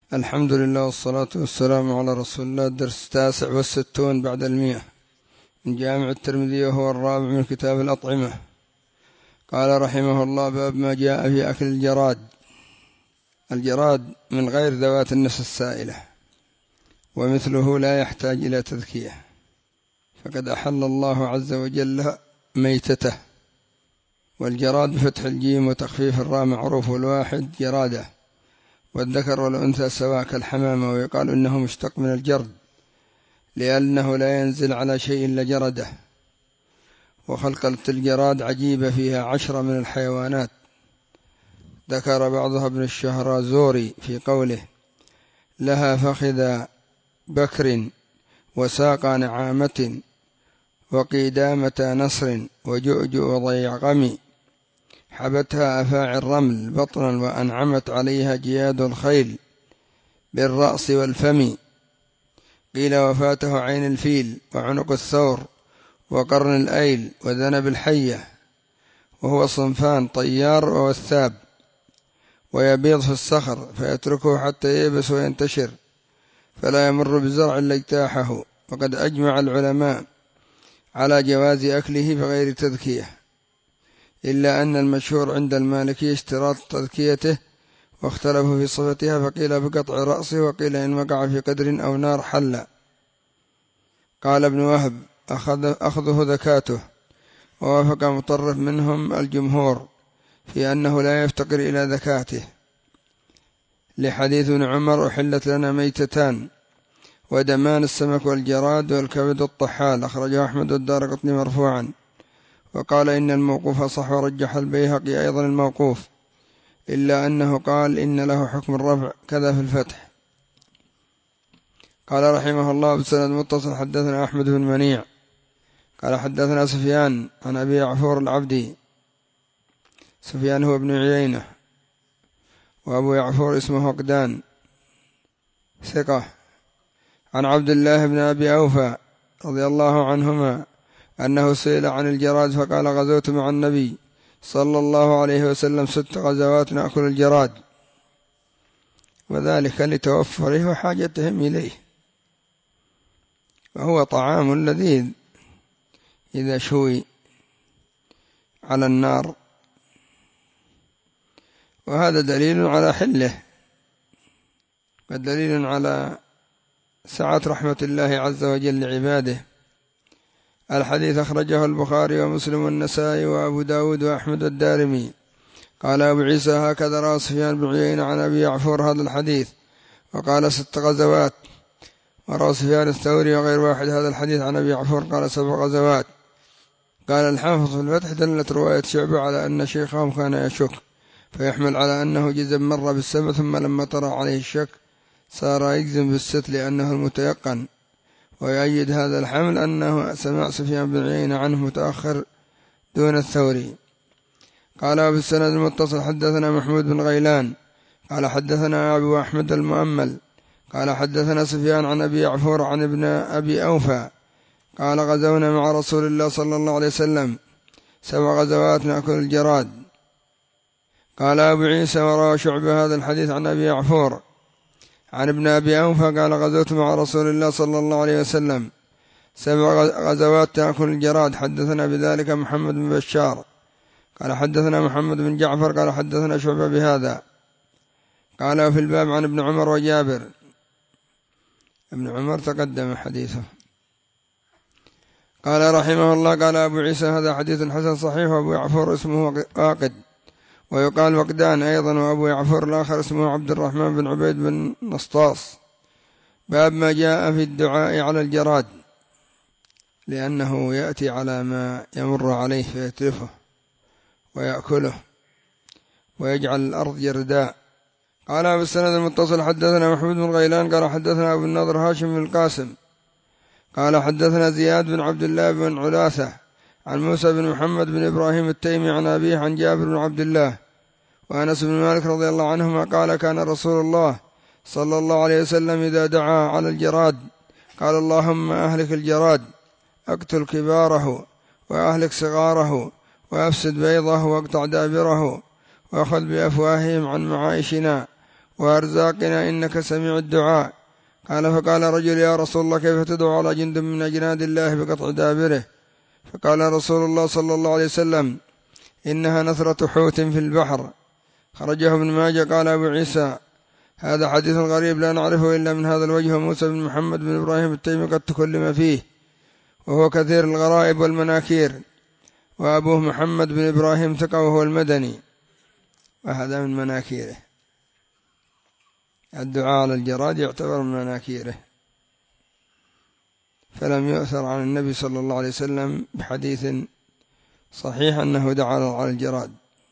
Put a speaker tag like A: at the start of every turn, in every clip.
A: الحمد لله والصلاة والسلام على رسول الله. الدرس 69 بعد 100 من جامع الترمذي، وهو الرابع من كتاب الأطعمة. قال رحمه الله: باب ما جاء في أكل الجراد. الجراد من غير ذوات النفس السائلة، ومثله لا يحتاج إلى تذكية، فقد أحل الله عز وجل ميتته. والجراد بفتح الجيم وتخفيف الراء معروف، والواحد جرادة، والذكر والأنثى سواء كالحمامة. ويقال إنه مشتق من الجرد، لأنه لا ينزل على شيء لجرده. وخلقة الجراد عجيبة، فيها 10 من الحيوانات. ذكر بعضها ابن الشهرازوري في قوله: لها فخذ بكر، وساق نعامة، وقيدامة نصر، وجؤجؤ ضيغم، حبتها أفاعي الرمل بطنا، وأنعمت عليها جياد الخيل بالرأس والفم. قيل وفاته عين الفيل، وعنق الثور، وقرن الأيل، وذنب الحية، وهو صنفان: طيار ووثاب. ويبيض في الصخر فيتركه حتى ييبس وينتشر، فلا يمر بزرع إلا اجتاحه. وقد أجمع العلماء على جواز أكله بغير تذكية، إلا أن المشهور عند المالكي اشتراط تذكيته، واختلفوا في صفتها، فقيل بقطع رأسه، وقيل إن وقع في قدر أو نار حل. قال ابن وهب: أخذه ذكاته. ووافق مطرف منهم الجمهور في أنه لا يفتقر إلى ذكاته، لحديث ابن عمر: أحلت لنا ميتتان ودمان، السمك والجراد، والكبد الطحال. أخرجه أحمد والدارقطني مرفوعا. وقال إن الموقوف صح، ورجح البيهقي أيضا الموقوف، إلا أنه قال إن له حكم الرفع، كذا في الفتح. قال رحمه الله: بسند متصل حدثنا أحمد بن منيع قال حدثنا سفيان عن أبي يعفور العبدي. سفيان هو ابن عيينة، وأبو يعفور اسمه وقدان، ثقة. عن عبد الله بن أبي أوفى رضي الله عنهما أنه سئل عن الجراد فقال: غزوت مع النبي صلى الله عليه وسلم 6 غزوات نأكل الجراد، وذلك لتوفره وحاجتهم إليه، وهو طعام لذيذ إذا شوي على النار، وهذا دليل على حله، ودليل على سعة رحمة الله عز وجل لعباده. الحديث أخرجه البخاري ومسلم والنسائي وأبو داود وأحمد الدارمي. قال أبو عيسى: هكذا رأى سفيان بن عيينة عن أبي يعفور هذا الحديث، وقال 6 غزوات. وروى سفيان الثوري وغير واحد هذا الحديث عن أبي يعفور قال 7 غزوات. قال الحافظ في الفتح: دلت رواية شعبة على أن شيخهم كان يشك، فيحمل على أنه جزم مر بالسبع، ثم لما طرأ عليه الشك صار يجزم بالست لأنه المتيقن. ويؤيد هذا الحمل أنه سمع سفيان بن عيينة عنه متأخر دون الثوري. قال بالسند المتصل حدثنا محمود بن غيلان قال حدثنا أبو أحمد المؤمل قال حدثنا سفيان عن أبي يعفور عن ابن أبي أوفى قال: غزونا مع رسول الله صلى الله عليه وسلم 7 غزوات نأكل الجراد. قال أبو عيسى: وروى شعبة هذا الحديث عن أبي يعفور عن ابن أبي أوفى قال: غزوت مع رسول الله صلى الله عليه وسلم 7 غزوات تأكل الجراد. حدثنا بذلك محمد بن بشار قال حدثنا محمد بن جعفر قال حدثنا شعبة بهذا. قال في الباب عن ابن عمر وجابر. ابن عمر تقدم حديثه. قال رحمه الله: قال أبو عيسى: هذا حديث حسن صحيح. وأبو يعفور اسمه واقد، ويقال وقدان أيضا. وأبو يعفور الآخر اسمه عبد الرحمن بن عبيد بن نسطاس. باب ما جاء في الدعاء على الجراد، لأنه يأتي على ما يمر عليه فيتلفه ويأكله ويجعل الأرض جرداء. قال بالسند المتصل حدثنا محمود بن غيلان قال حدثنا أبو النضر هاشم بن القاسم قال حدثنا زياد بن عبد الله بن علاثة عن موسى بن محمد بن إبراهيم التيمي عن أبيه عن جابر بن عبد الله وأنس بن مالك رضي الله عنهما قال: كان رسول الله صلى الله عليه وسلم إذا دعا على الجراد قال: اللهم أهلك الجراد، اقتل كباره، وأهلك صغاره، وأفسد بيضه، واقطع دابره، وأخذ بأفواههم عن معايشنا، وأرزاقنا إنك سميع الدعاء. قال فقال رجل يا رسول الله كيف تدعو على جند من أجناد الله بقطع دابره؟ فقال رسول الله صلى الله عليه وسلم إنها نثرة حوت في البحر. خرجه ابن ماجه. قال أبو عيسى هذا حديث غريب لا نعرفه إلا من هذا الوجه. موسى بن محمد بن إبراهيم التيمي قد تكلم فيه وهو كثير الغرائب والمناكير، وأبوه محمد بن إبراهيم ثقة وهو المدني، وهذا من مناكيره. الدعاء على الجراد يعتبر من مناكيره، فلم يؤثر عن النبي صلى الله عليه وسلم بحديث صحيح أنه دعا على الجراد.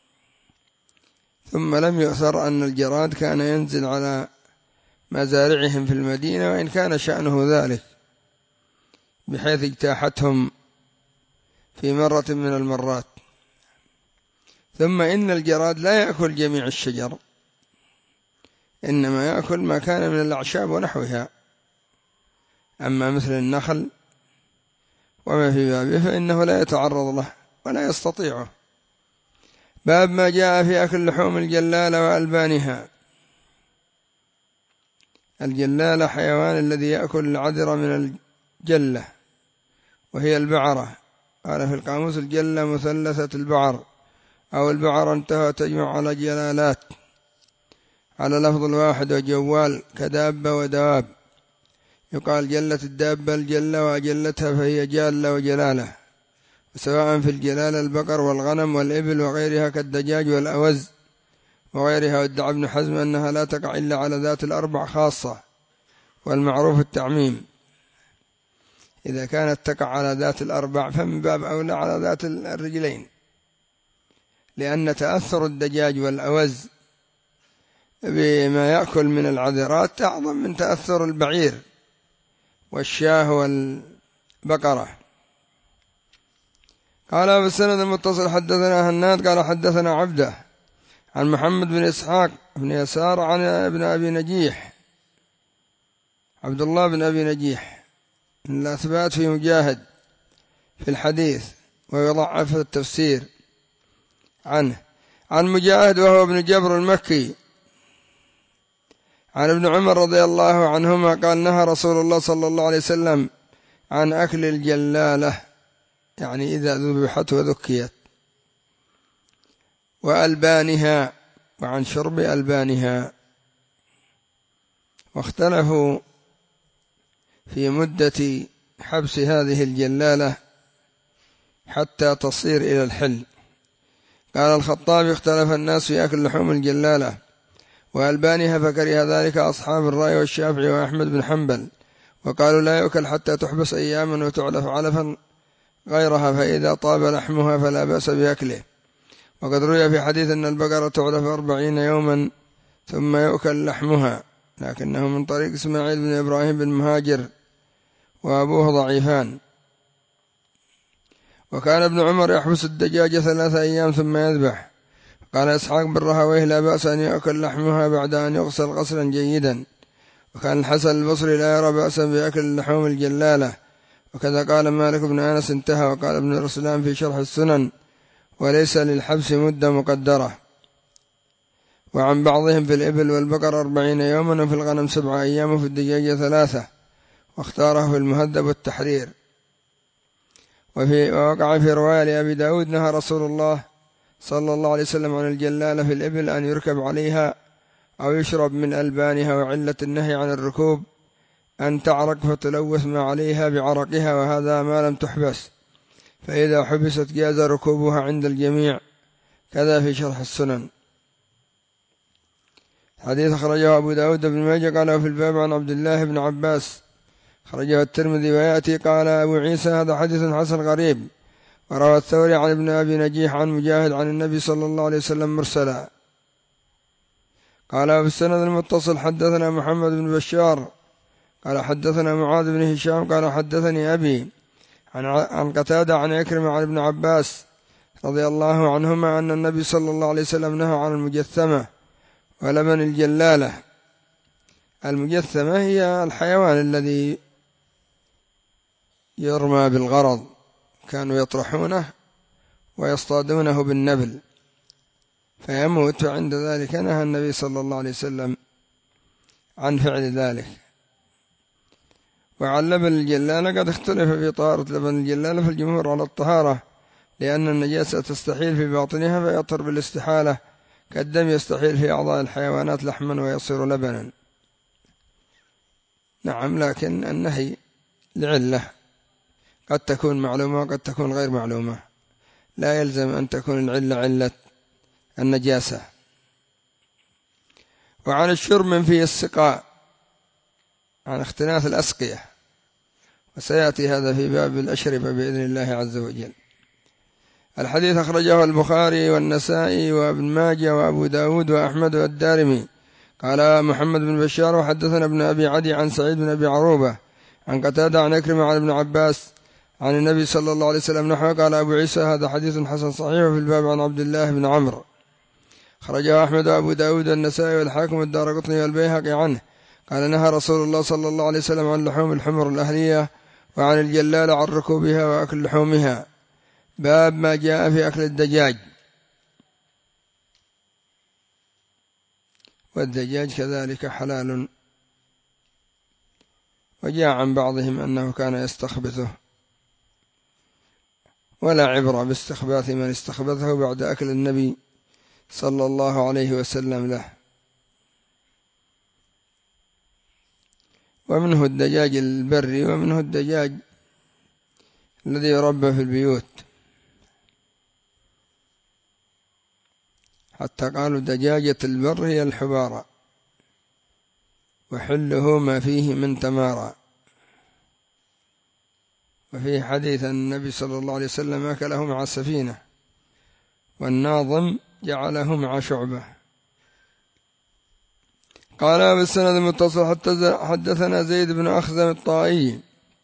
A: ثم لم يؤثر أن الجراد كان ينزل على مزارعهم في المدينة، وإن كان شأنه ذلك بحيث اجتاحتهم في مرة من المرات. ثم إن الجراد لا يأكل جميع الشجر، إنما يأكل ما كان من الأعشاب ونحوها، أما مثل النخل وما في بابه فإنه لا يتعرض له ولا يستطيعه. باب ما جاء في أكل لحوم الجلالة وألبانها. الجلالة حيوان الذي يأكل العذر من الجلة وهي البعرة. قال في القاموس الجلة مثلثة البعر أو البعر انتهى تجمع على جلالات على لفظ الواحد، وجوال كدابة ودواب. يقال جلة الدابة الجلة وأجلتها فهي جالة وجلالة، سواء في الجلالة البقر والغنم والإبل وغيرها كالدجاج والأوز وغيرها. وادعى ابن حزم أنها لا تقع إلا على ذات الأربع خاصة، والمعروف التعميم. إذا كانت تقع على ذات الأربع فمن باب أولى على ذات الرجلين، لأن تأثر الدجاج والأوز بما يأكل من العذرات أعظم من تأثر البعير والشاه والبقرة. قال بالسند المتصل حدثنا هناد قال حدثنا عبده عن محمد بن إسحاق بن يسار عن ابن أبي نجيح عبد الله بن أبي نجيح من الأثبات في مجاهد في الحديث ويضعف في التفسير عنه، عن مجاهد وهو ابن جبر المكي عن ابن عمر رضي الله عنهما قال نهى رسول الله صلى الله عليه وسلم عن أكل الجلالة، يعني إذا ذبحت وذكيت، وألبانها، وعن شرب ألبانها. واختلفوا في مدة حبس هذه الجلالة حتى تصير إلى الحل. قال الخطابي اختلف الناس في أكل لحوم الجلالة وألبانها، فكره ذلك أصحاب الرأي والشافعي وأحمد بن حنبل، وقالوا لا يؤكل حتى تحبس أياما وتعلف علفا غيرها، فإذا طاب لحمها فلا بأس بأكله. وقد روي في حديث أن البقرة تعلف 40 يوما ثم يؤكل لحمها، لكنه من طريق إسماعيل بن إبراهيم بن مهاجر وأبوه ضعيفان. وكان ابن عمر يحبس الدجاج 3 أيام ثم يذبح. قال إسحاق بن راهويه لا بأس أن يأكل لحمها بعد أن يغسل غسلا جيدا. وكان الحسن البصري لا يرى بأسا بأكل لحوم الجلالة، وكذا قال مالك بن أنس انتهى. وقال ابن رسلان في شرح السنن وليس للحبس مدة مقدرة. وعن بعضهم في الإبل والبقر 40 يوما، وفي الغنم 7 أيام، وفي الدجاج 3، واختاره في المهذب والتحرير. ووقع في رواية لأبي داود نهى رسول الله صلى الله عليه وسلم عن الجلالة في الإبل أن يركب عليها أو يشرب من ألبانها، وعلة النهي عن الركوب أن تعرق فتلوث ما عليها بعرقها، وهذا ما لم تحبس، فإذا حبست جاز ركوبها عند الجميع. كذا في شرح السنن. حديث خرجه أبو داود بن ماجه قال في الباب عن عبد الله بن عباس، خرجه الترمذي. ويأتي قال أبو عيسى هذا حديث حسن غريب. وروى الثوري عن ابن أبي نجيح عن مجاهد عن النبي صلى الله عليه وسلم مرسلا. قال في السند المتصل حدثنا محمد بن بشار قال حدثنا معاذ بن هشام قال حدثني أبي عن قتادة عن عكرمة عن ابن عباس رضي الله عنهما أن النبي صلى الله عليه وسلم نهى عن المجثمة ولبن الجلالة. المجثمة هي الحيوان الذي يرمى بالغرض، كانوا يطرحونه ويصطادونه بالنبل فيموت، وعند ذلك نهى النبي صلى الله عليه وسلم عن فعل ذلك. وعن لبن الجلالة قد اختلف في طهارة لبن الجلالة، في الجمهور على الطهارة، لأن النجاسة تستحيل في باطنها فيطهر بالاستحالة، كالدم يستحيل في أعضاء الحيوانات لحما ويصير لبنا. نعم، لكن النهي لعلة قد تكون معلومة وقد تكون غير معلومة، لا يلزم أن تكون العلة علة النجاسة. وعن الشرب من فيه السقاء، عن اختلاف الأسقية، وسيأتي هذا في باب الأشربة بإذن الله عز وجل. الحديث أخرجه البخاري والنسائي وابن ماجه وأبو داود وأحمد والدارمي. قال محمد بن بشار وحدثنا ابن أبي عدي عن سعيد بن أبي عروبة عن قتادة عن عكرمة عن ابن عباس عن النبي صلى الله عليه وسلم نحوه. قال أبو عيسى هذا حديث حسن صحيح. في الباب عن عبد الله بن عمرو خرجه أحمد وأبو داود والنسائي والحاكم والدارقطني والبيهقي عنه قال نهى رسول الله صلى الله عليه وسلم عن لحوم الحمر الأهلية وعن الجلال عن ركوبها وأكل لحومها. باب ما جاء في أكل الدجاج. والدجاج كذلك حلال، وجاء عن بعضهم أنه كان يستخبثه، ولا عبرة باستخباث من استخبثه بعد أكل النبي صلى الله عليه وسلم له. ومنه الدجاج البري ومنه الدجاج الذي يربى في البيوت، حتى قالوا دجاجة البر هي الحبارة وحله ما فيه من تمارة. وفي حديث النبي صلى الله عليه وسلم أكله مع السفينة، والناظم جعله مع شعبة. قال بالسند المتصل حدثنا زيد بن أخزم الطائي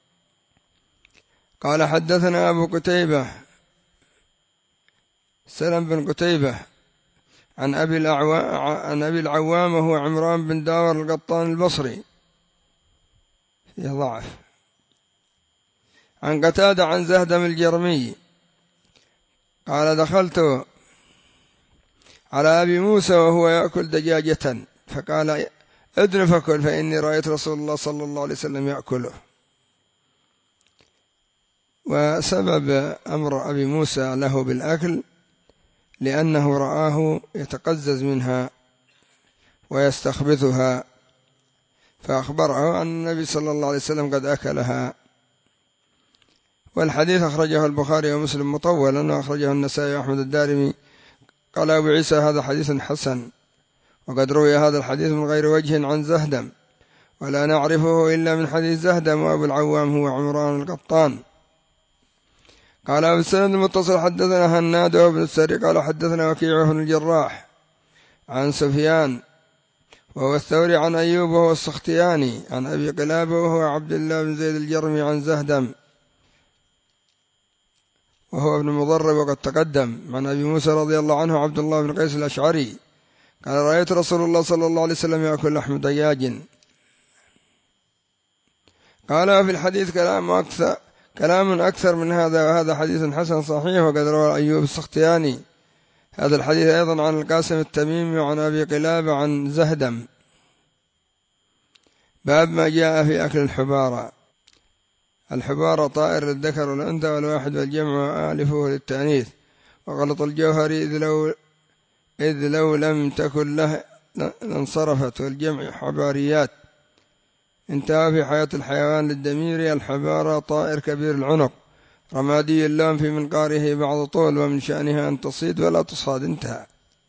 A: قال حدثنا أبو قتيبة سلم بن قتيبة عن أبي العوام وهو عمران بن داور القطان البصري فيه ضعف، عن قتادة عن زهدم الجرمي قال دخلت على أبي موسى وهو يأكل دجاجة فقال ادن فكل فإني رأيت رسول الله صلى الله عليه وسلم يأكله. وسبب أمر أبي موسى له بالأكل لأنه رآه يتقزز منها ويستخبثها، فأخبره أن النبي صلى الله عليه وسلم قد أكلها. والحديث أخرجه البخاري ومسلم مطولا، وأخرجه النسائي وأحمد الدارمي. قال أبو عيسى هذا حديث حسن، وقد روي هذا الحديث من غير وجه عن زهدم، ولا نعرفه إلا من حديث زهدم، وأبو العوام هو عمران القطان. قال أبو السند المتصل حدثنا هناد وابن السري قال حدثنا وكيع بن الجراح عن سفيان وهو الثوري عن أيوب وهو السختياني عن أبي قلابة وهو عبد الله بن زيد الجرمي عن زهدم وهو ابن مضرب وقد تقدم. عن أبي موسى رضي الله عنه عبد الله بن قيس الأشعري قال رأيت رسول الله صلى الله عليه وسلم يأكل لحم دجاج. قال في الحديث كلام أكثر من هذا، وهذا حديث حسن صحيح. وقد روى أيوب السختياني هذا الحديث أيضا عن القاسم التميمي وعن أبي قلابة عن زهدم. باب ما جاء في أكل الحبارة. الحبارة طائر للذكر والأنثى والواحد والجمع وآلفه للتأنيث، وغلط الجوهر إذ لو لم تكن له لانصرفت، والجمع حباريات. انتهى في حياة الحيوان للدميري الحبارة طائر كبير العنق رمادي اللون في منقاره بعض طول، ومن شأنها أن تصيد ولا تصاد. انتهى.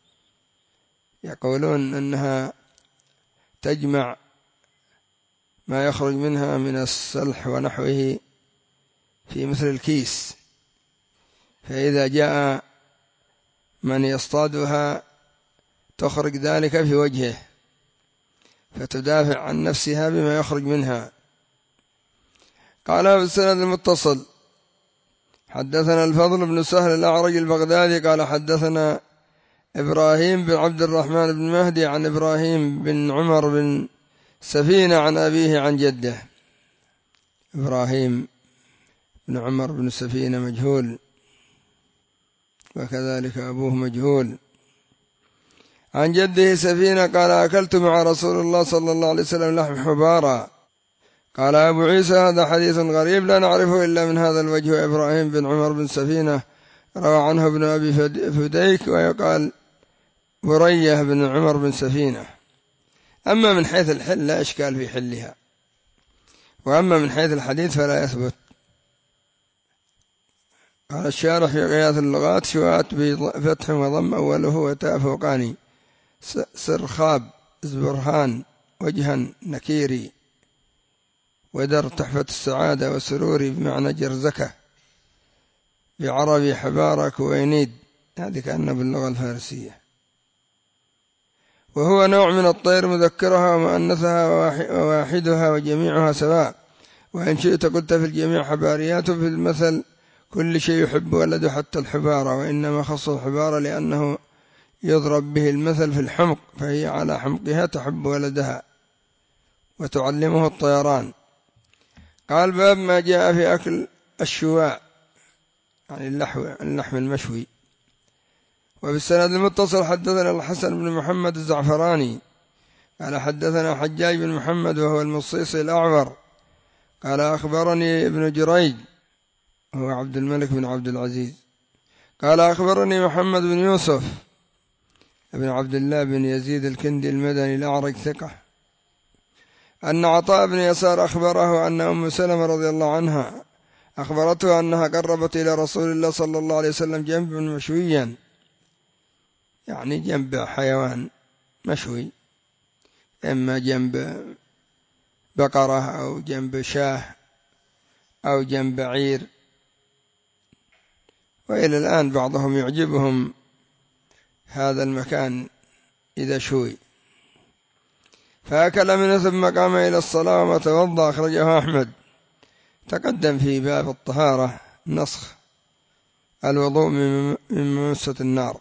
A: يقولون أنها تجمع ما يخرج منها من السلح ونحوه في مثل الكيس، فإذا جاء من يصطادها تخرج ذلك في وجهه فتدافع عن نفسها بما يخرج منها. قال في السند المتصل حدثنا الفضل بن سهل الأعرج البغدادي قال حدثنا إبراهيم بن عبد الرحمن بن مهدي عن إبراهيم بن عمر بن سفينة عن أبيه عن جده. إبراهيم بن عمر بن سفينة مجهول، وكذلك أبوه مجهول. عن جده سفينة قال أكلت مع رسول الله صلى الله عليه وسلم لحم حبارا. قال أبو عيسى هذا حديث غريب لا نعرفه إلا من هذا الوجه. إبراهيم بن عمر بن سفينة روى عنه ابن أبي فديك ويقال برية بن عمر بن سفينة. أما من حيث الحل لا إشكال في حلها، وأما من حيث الحديث فلا يثبت. قال الشارح في غياث اللغات شوات بفتح وضم أوله وتاء فوقاني سرخاب زبرهان وجها نكيري ودر تحفة السعادة وسروري بمعنى جرزكة بعربي حبارة كوينيد، هذه كأنه باللغة الفارسية. وهو نوع من الطير مذكرها ومؤنثها وواحدها وجميعها سواء، وإن شئت قلت في الجميع حباريات. في المثل كل شيء يحب ولده حتى الحبارة، وإنما خص الحبارة لأنه يضرب به المثل في الحمق، فهي على حمقها تحب ولدها وتعلمه الطيران. قال باب ما جاء في أكل الشواء يعني اللحم المشوي. وبالسند المتصل حدثنا الحسن بن محمد الزعفراني قال حدثنا حجاج بن محمد وهو المصيصي الأعور قال أخبرني ابن جريج هو عبد الملك بن عبد العزيز قال أخبرني محمد بن يوسف ابن عبد الله بن يزيد الكندي المدني الأعرج ثقة أن عطاء بن يسار أخبره أن أم سلمة رضي الله عنها أخبرته أنها قربت إلى رسول الله صلى الله عليه وسلم جنبا مشويا، يعني جنب حيوان مشوي، إما جنب بقرة أو جنب شاه أو جنب بعير. وإلى الآن بعضهم يعجبهم هذا المكان إذا شوي. فأكل منه ثم قام إلى الصلاة وتوضأ. أخرجه أحمد. تقدم في باب الطهارة نسخ الوضوء من ممسة النار.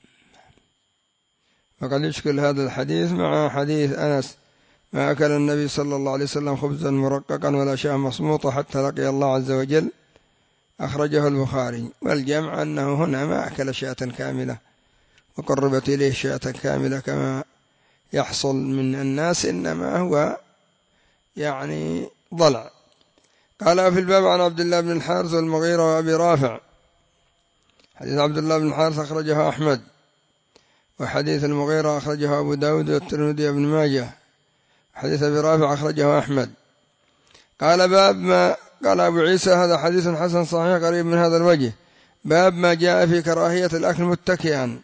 A: وقد يشكل هذا الحديث مع حديث أنس ما أكل النبي صلى الله عليه وسلم خبزا مرققا ولا شاة مصموطة حتى لقي الله عز وجل. أخرجه البخاري. والجمع أنه هنا ما أكل شاة كاملة وقربت إليه شاة كاملة كما يحصل من الناس، إنما هو يعني ضلع. قال في الباب عن عبد الله بن الحارث والمغيرة وأبي رافع. حديث عبد الله بن الحارث أخرجه أحمد، وحديث المغيرة أخرجه أبو داود والترمذي وابن ماجه. حديث أبي رافع أخرجه أحمد. قال باب ما قال أبو عيسى هذا حديث حسن صحيح قريب من هذا الوجه. باب ما جاء في كراهية الأكل متكئا.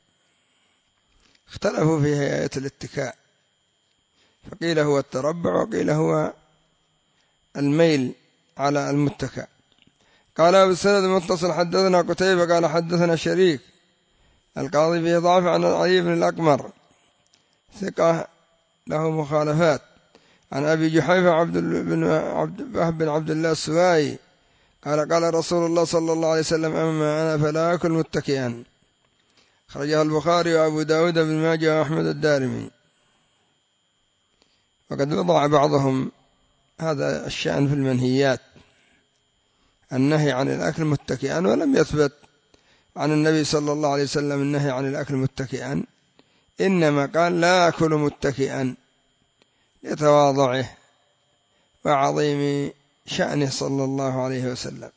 A: اختلفوا في هيئة الاتكاء، فقيل هو التربع وقيل هو الميل على المتكأ. قال بالسند المتصل حدثنا قتيبة قال حدثنا شريك القاضي به ضعف عن علي بن الأقمر ثقة له مخالفات عن أبي جحيفة عبد بن عبد الله السوائي قال قال رسول الله صلى الله عليه وسلم أما أنا فلا أكل متكئا. خرجه البخاري وأبو داود بن ماجه وأحمد الدارمي. وقد وضع بعضهم هذا الشأن في المنهيات النهي عن الأكل متكئا، ولم يثبت عن النبي صلى الله عليه وسلم النهي عن الأكل متكئا، إنما قال لا أكل متكئا لتواضعه وعظيم شأنه صلى الله عليه وسلم.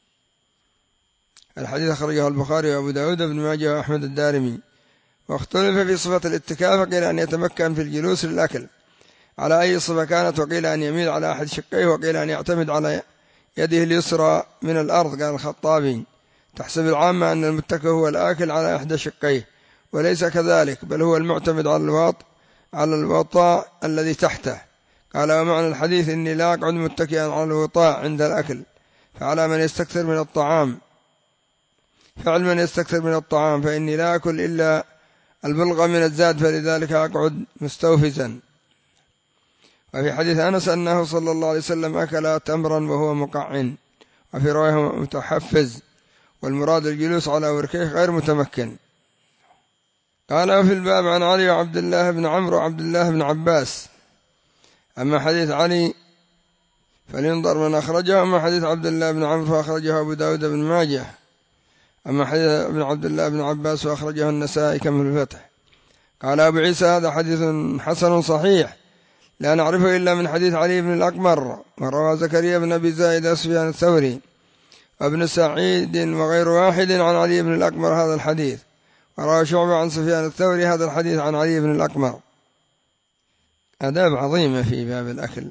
A: الحديث أخرجه البخاري وأبو داود بن ماجه وأحمد الدارمي. واختلف في صفة الاتكاء، فقيل أن يتمكن في الجلوس للأكل على أي صفة كانت، وقيل أن يميل على أحد شقيه، وقيل أن يعتمد على يده اليسرى من الأرض. قال الخطابي تحسب العامة أن المتكئ هو الآكل على إحدى شقيه، وليس كذلك، بل هو المعتمد على الوطاء الذي تحته. قال ومعنى الحديث إني لا أقعد متكئا على الوطاء عند الأكل، فعلى من يستكثر من الطعام فعل من يستكثر من الطعام، فإني لا أكل إلا البلغ من الزاد، فلذلك أقعد مستوفزا. وفي حديث أنس أنه صلى الله عليه وسلم أكل تمرا وهو مقعن، وفي رواية متحفز، والمراد الجلوس على وركيه غير متمكن. قال وفي الباب عن علي وعبد الله بن عمرو وعبد الله بن عباس. أما حديث علي فلينظر من أخرجه، أما حديث عبد الله بن عمرو فأخرجه أبو داود بن ماجه، أما حديث ابن عبد الله بن عباس وأخرجه النسائي كما في الفتح. قال أبو عيسى هذا حديث حسن صحيح لا نعرفه إلا من حديث علي بن الأقمر، وروى زكريا بن أبي زائدة سفيان الثوري وابن سعيد وغير واحد عن علي بن الأقمر هذا الحديث، وروى شعبة عن سفيان الثوري هذا الحديث عن علي بن الأقمر. آداب عظيمة في باب الأكل،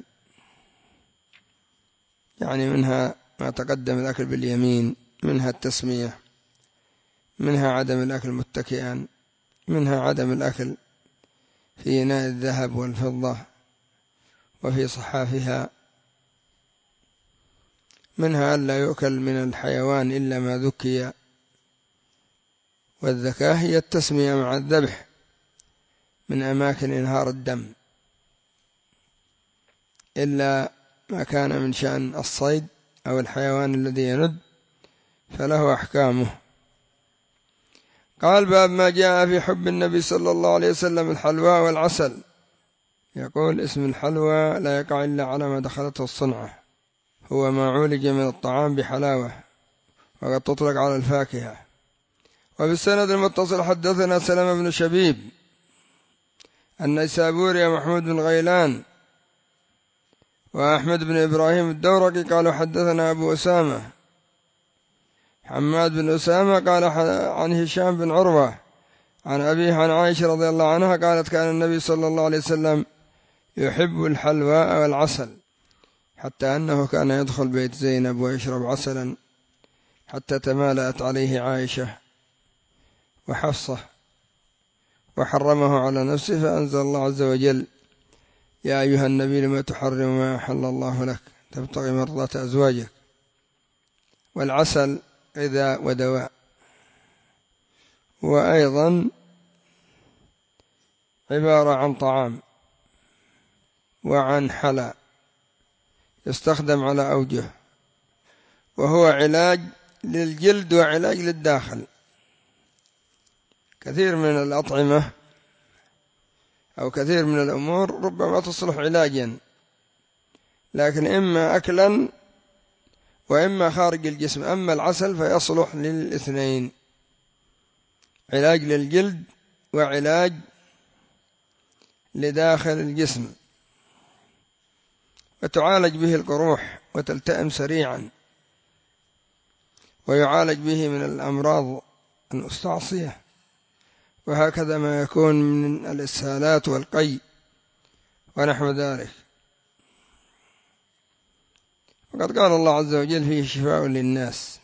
A: يعني منها ما تقدم الأكل باليمين، منها التسمية، منها عدم الأكل متكئا، منها عدم الأكل في إناء الذهب والفضة وفي صحافها، منها ألا يؤكل من الحيوان إلا ما ذكي، والذكاء هي التسمية مع الذبح من أماكن إنهار الدم، إلا ما كان من شأن الصيد أو الحيوان الذي يند فله أحكامه. قال باب ما جاء في حب النبي صلى الله عليه وسلم الحلوى والعسل. يقول اسم الحلوى لا يقع إلا على ما دخلته الصنعة، هو ما عولج من الطعام بحلاوة، وقد تطلق على الفاكهة. وبالسند المتصل حدثنا سلمة بن شبيب النيسابوري ومحمود بن غيلان وأحمد بن إبراهيم الدورقي قالوا حدثنا أبو أسامة حماد بن أسامة قال عن هشام بن عروة عن أبيه عن عائشة رضي الله عنها قالت كان النبي صلى الله عليه وسلم يحب الحلوى والعسل، حتى أنه كان يدخل بيت زينب ويشرب عسلا حتى تمالأت عليه عائشة وحفصة وحرمه على نفسه، فأنزل الله عز وجل يا أيها النبي لما تحرم ما أحل الله لك تبتغي مرضات أزواجك. والعسل غذاء ودواء، وأيضا عبارة عن طعام وعن حلا، يستخدم على أوجه، وهو علاج للجلد وعلاج للداخل. كثير من الأطعمة أو كثير من الأمور ربما تصلح علاجا، لكن إما أكلا وإما خارج الجسم. أما العسل فيصلح للاثنين، علاج للجلد وعلاج لداخل الجسم، وتعالج به القروح وتلتئم سريعا، ويعالج به من الأمراض المستعصية، وهكذا ما يكون من الإسهالات والقي ونحو ذلك. وقد قال الله عز وجل فيه شفاء للناس.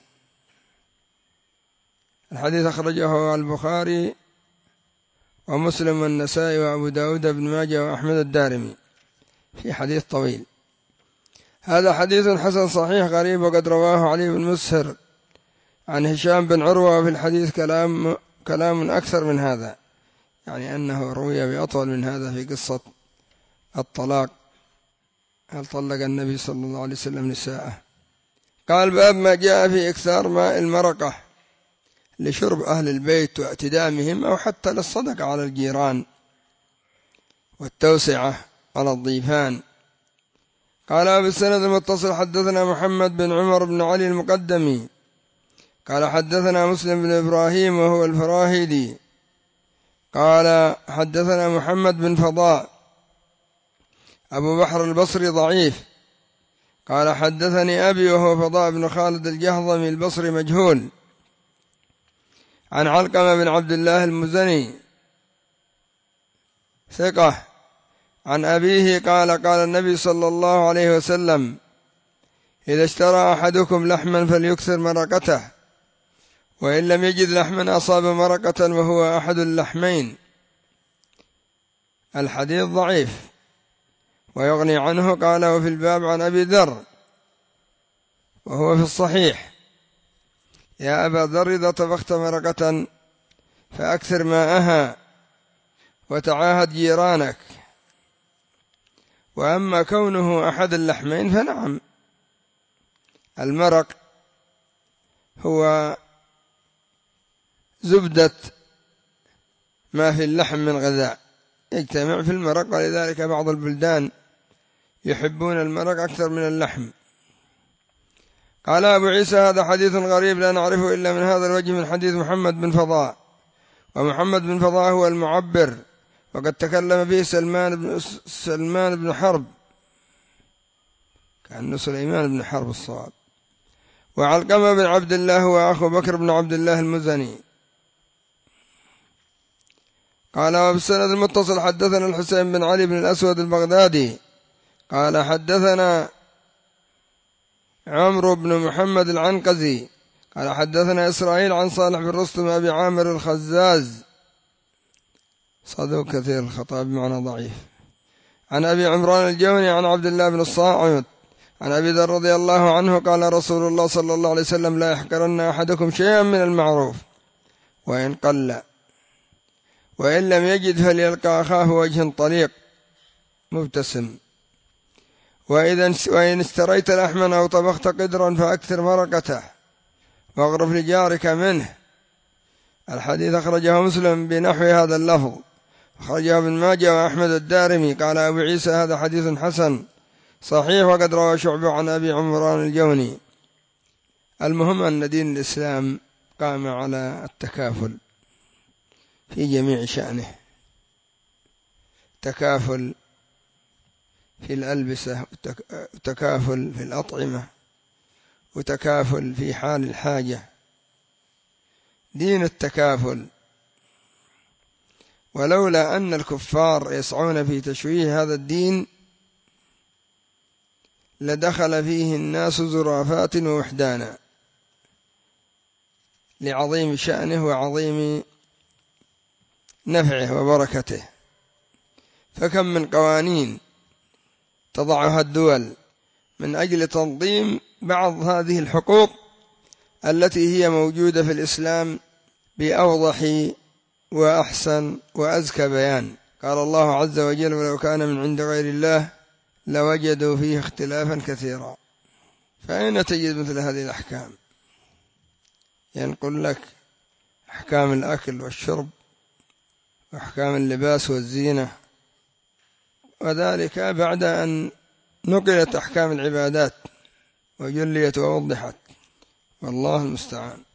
A: الحديث أخرجه البخاري ومسلم والنسائي وأبو داود بن ماجه وأحمد الدارمي في حديث طويل. هذا حديث حسن صحيح غريب، وقد رواه علي بن مسهر عن هشام بن عروة، وفي الحديث كلام أكثر من هذا، يعني أنه روي بأطول من هذا في قصة الطلاق، هل طلق النبي صلى الله عليه وسلم نساءه. قال باب ما جاء في إكثار ماء المرقة لشرب أهل البيت واعتدامهم، أو حتى للصدقة على الجيران والتوسعة على الضيفان. قال بالسند المتصل حدثنا محمد بن عمر بن علي المقدمي قال حدثنا مسلم بن إبراهيم وهو الفراهيدي قال حدثنا محمد بن فضاء أبو بحر البصري ضعيف قال حدثني أبي وهو فضاء بن خالد الجهضمي البصري مجهول، عن علقمة بن عبد الله المزني ثقة عن أبيه قال قال النبي صلى الله عليه وسلم إذا اشترى أحدكم لحما فليكثر مرقته، وإن لم يجد لحما أصاب مرقة وهو أحد اللحمين. الحديث ضعيف ويغني عنه. قال وفي الباب عن أبي ذر وهو في الصحيح يا أبا ذر إذا طبخت مرقة فأكثر ماءها وتعاهد جيرانك. وأما كونه أحد اللحمين فنعم، المرق هو زبدة ما في اللحم من غذاء يجتمع في المرق، ولذلك بعض البلدان يحبون المرق أكثر من اللحم. قال أبو عيسى هذا حديث غريب لا نعرفه إلا من هذا الوجه من حديث محمد بن فضاء، ومحمد بن فضاء هو المعبر وقد تكلم به سلمان بن حرب، كأنه سليمان بن حرب الصواب. وعلقمة بن عبد الله وأخو بكر بن عبد الله المزني. قال وبالسند المتصل حدثنا الحسين بن علي بن الأسود البغدادي قال حدثنا عمرو بن محمد العنقزي قال حدثنا إسرائيل عن صالح بن رستم أبي عامر الخزاز صدوق كثير الخطأ بمعنى ضعيف، عن أبي عمران الجوني عن عبد الله بن الصاعد عن أبي ذر رضي الله عنه قال رسول الله صلى الله عليه وسلم لا يحقرن أحدكم شيئا من المعروف وإن قل، وإن لم يجد فليلقى أخاه وجه طليق مبتسم، وإن استريت لحما أو طبخت قدرا فأكثر مرقته واغرف لجارك منه. الحديث أخرجه مسلم بنحو هذا اللفظ، أخرجه ابن ماجه وأحمد الدارمي. قال أبو عيسى هذا حديث حسن صحيح، وقد روى شعبة عن أبي عمران الجوني. المهم أن دين الإسلام قام على التكافل في جميع شأنه، تكافل في الألبسة، وتكافل في الأطعمة، وتكافل في حال الحاجة، دين التكافل. ولولا أن الكفار يسعون في تشويه هذا الدين لدخل فيه الناس زرافات ووحدانا لعظيم شأنه وعظيم نفعه وبركته. فكم من قوانين تضعها الدول من أجل تنظيم بعض هذه الحقوق التي هي موجودة في الإسلام بأوضح وأحسن وأزكى بيان. قال الله عز وجل ولو كان من عند غير الله لوجدوا فيه اختلافا كثيرا. فأين تجد مثل هذه الأحكام؟ ينقل لك أحكام الأكل والشرب وأحكام اللباس والزينة، وذلك بعد أن نقلت أحكام العبادات وجليت ووضحت، والله المستعان.